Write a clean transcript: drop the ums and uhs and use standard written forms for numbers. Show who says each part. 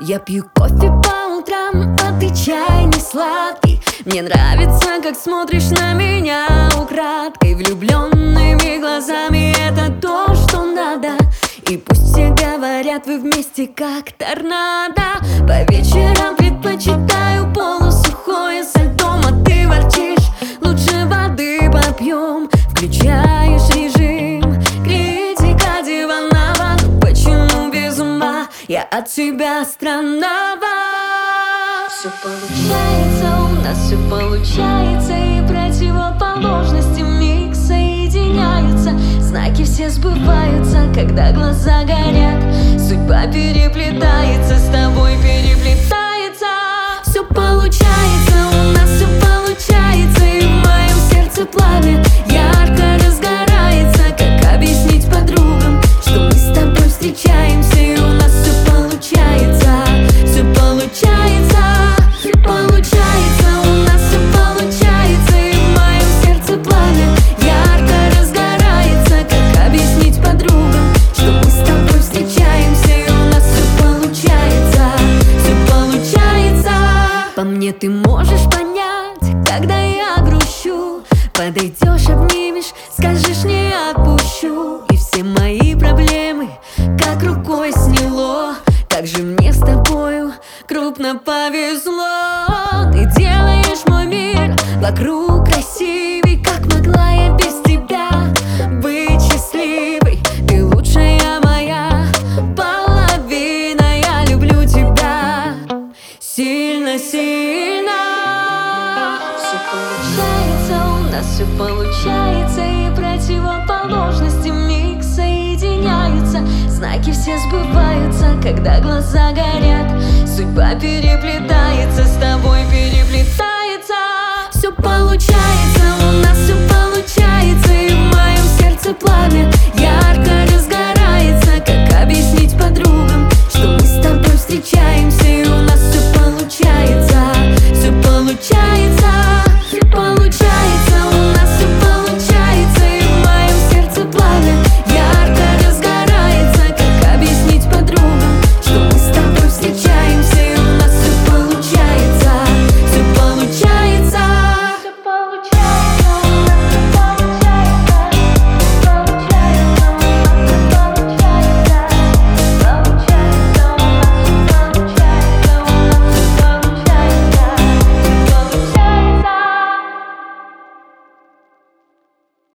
Speaker 1: Я пью кофе по утрам, а ты чай не сладкий. Мне нравится, как смотришь на меня украдкой. Влюбленными глазами это то, что надо. И пусть все говорят, вы вместе как торнадо. По вечерам предпочитаю полусухое со льдом, а ты ворчишь, лучше воды попьем. Включаешь режим, критика диванова. Ну почему без ума я от тебя странного? Все получается, у нас все получается, и противоположности миг соединяются. Знаки все сбываются, когда глаза горят. Судьба переплетается, с тобой переплетается. Все получается, у нас все получается, и в моем сердце пламя ярко разгорается. Как объяснить подругам, что мы с тобой встречаемся, и у нас все получается, все получается, все получается, у нас все получается, и в моем сердце пламя ярко разгорается. Как объяснить подругам, что мы с тобой встречаемся, и у нас все получается, все получается. По мне ты можешь понять, когда я грущу. Подойдешь, обнимешь, скажешь, не отпущу. И все мои проблемы как рукой сняло. Как же мне с тобою крупно повезло. Ты делаешь мой мир вокруг красивей. Как могла я без тебя быть счастливой? Ты лучшая моя половина. Я люблю тебя сильно-сильно. Все получается, у нас все получается, и противоположности миг соединяются. Знаки все сбываются, когда глаза горят.